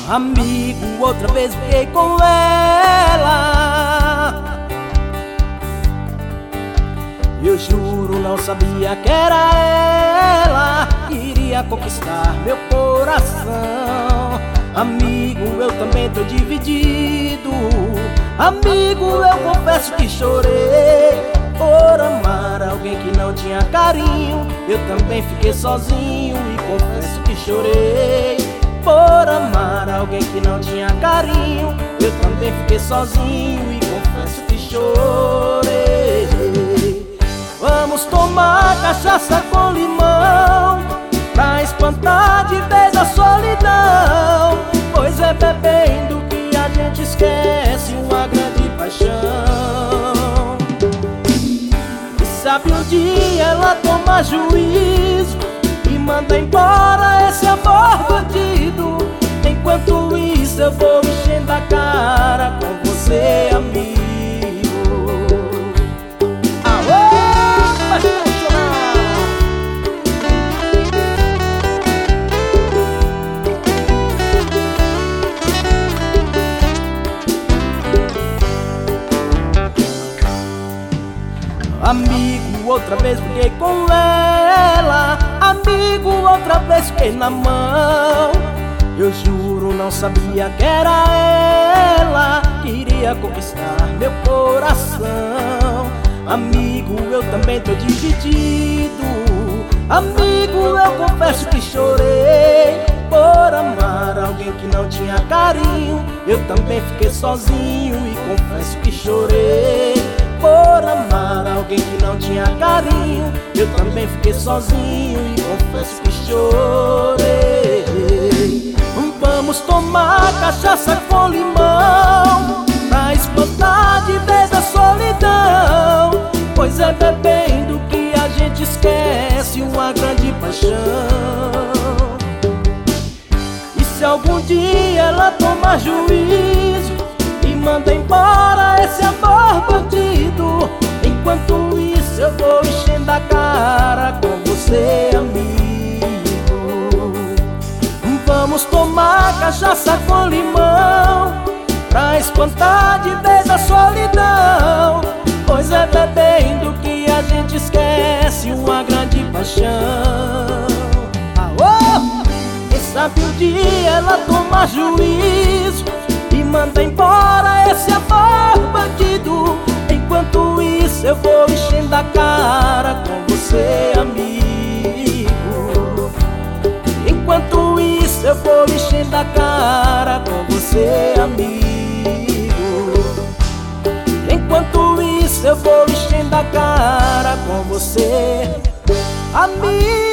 Amigo, outra vez fiquei com ela. Eu juro, não sabia que era ela que iria conquistar meu coração. Amigo, eu também tô dividido. Amigo, eu confesso que chorei por amar alguém que não tinha carinho. Eu também fiquei sozinho e confesso que chorei por amar alguém que não tinha carinho. Eu também fiquei sozinho e confesso que chorei. Vamos tomar cachaça com limão pra espantar de vez a solidão, pois é bebendo que a gente esquece uma grande paixão. E sabe, um dia ela toma juízo e manda embora esse amor bandido. Enquanto isso eu vou enchendo a cara com você, amigo. Amigo, outra vez fiquei com ela. Amigo, outra vez fiquei na mão. Eu juro, não sabia que era ela que iria conquistar meu coração. Amigo, eu também tô dividido. Amigo, eu confesso que chorei por amar alguém que não tinha carinho. Eu também fiquei sozinho e confesso que chorei por amar alguém que não tinha carinho. Eu também fiquei sozinho e confesso que chorei. Vamos tomar cachaça com limão pra espantar de vez a solidão, pois é bebendo que a gente esquece uma grande paixão. E se algum dia ela tomar juízo e manda embora esse amor bandido, enquanto isso eu vou enchendo a cara com você, amigo. Vamos tomar cachaça com limão pra espantar de vez a solidão, pois é bebendo que a gente esquece uma grande paixão. Aô! Quem sabe um dia ela toma juízo e manda embora esse amor bandido. Enquanto isso eu vou enchendo a cara com você, amigo. Enquanto isso eu vou enchendo a cara com você, amigo. Enquanto isso eu vou enchendo a cara com você, amigo.